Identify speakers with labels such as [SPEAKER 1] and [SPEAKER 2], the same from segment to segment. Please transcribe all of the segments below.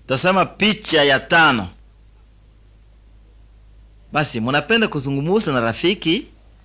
[SPEAKER 1] Tasama picha ya 5. Basi, munapenda kuzungumuza na rafiki?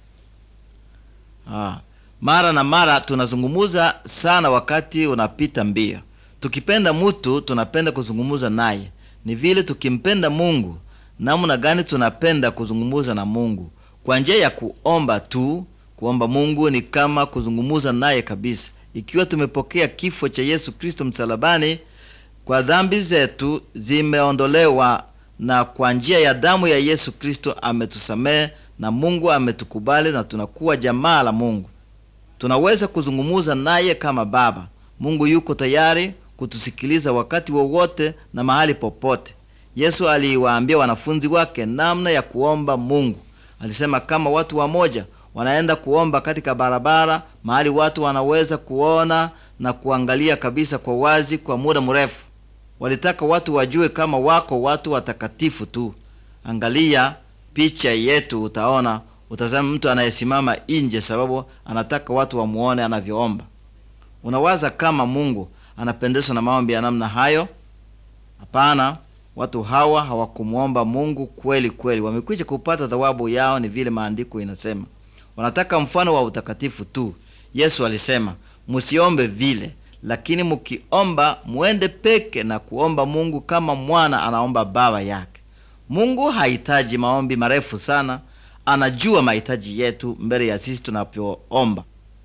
[SPEAKER 1] Mara na mara tunazungumuza sana wakati unapita mbio. Tukipenda mtu tunapenda kuzungumuza naye. Ni vile tukimpenda Mungu, namna gani tunapenda kuzungumuza na Mungu? Kwa njia ya kuomba tu. Kuomba Mungu ni kama kuzungumuza naye kabisa. Ikiwa tumepokea kifo cha Yesu Kristo msalabani, kwa dhambi zetu zimeondolewa, na kwa njia ya damu ya Yesu Kristo ametusamehe, na Mungu ametukubali, na tunakuwa jamaa la Mungu. Tunaweza kuzungumuza naye kama baba. Mungu yuko tayari kutusikiliza wakati wowote na mahali popote. Yesu aliwaambia wanafunzi wake namna ya kuomba Mungu. Alisema kama watu wamoja wanaenda kuomba katika barabara, mahali watu wanaweza kuona na kuangalia kabisa kwa wazi kwa muda mrefu. Walitaka watu wajue kama wako watu watakatifu tu. Angalia picha yetu, utazama mtu anayesimama nje sababu anataka watu wamuone anavyoomba. Unawaza kama Mungu anapendezwa na maombi ya namna hayo? Hapana. Watu hawa hawakumuomba Mungu kweli kweli. Wamekuja kupata thawabu yao, ni vile maandiko inasema. Wanataka mfano wa utakatifu tu. Yesu alisema, musiombe vile, lakini mukiomba muende peke na kuomba Mungu kama mwana anaomba baba yake. Mungu hahitaji maombi marefu sana. Anajua mahitaji yetu mbele ya sisi tunapoomba.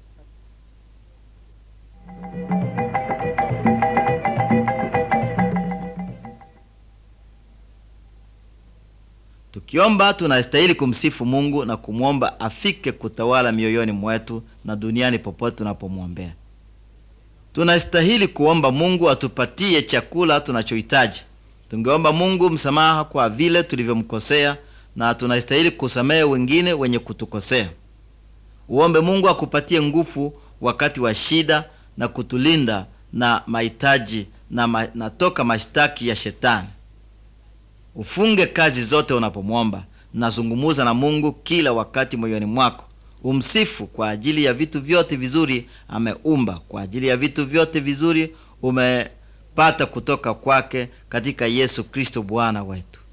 [SPEAKER 1] Tukiomba tunastahili kumsifu Mungu na kumuomba afike kutawala mioyoni mwetu na duniani popote tunapomwombea. Tunastahili kuomba Mungu atupatie chakula tunachohitaji. Tungeomba Mungu msamaha kwa vile tulivyomkosea, na tunastahili kusamehe wengine wenye kutukosea. Uombe Mungu akupatie nguvu wakati wa shida na kutulinda na mahitaji na toka mashtaki ya shetani. Ufunge kazi zote unapomwomba, na zungumuza na Mungu kila wakati moyoni mwako. Umsifu kwa ajili ya vitu vyote vizuri ameumba, kwa ajili ya vitu vyote vizuri umepata kutoka kwake katika Yesu Kristo Bwana wetu.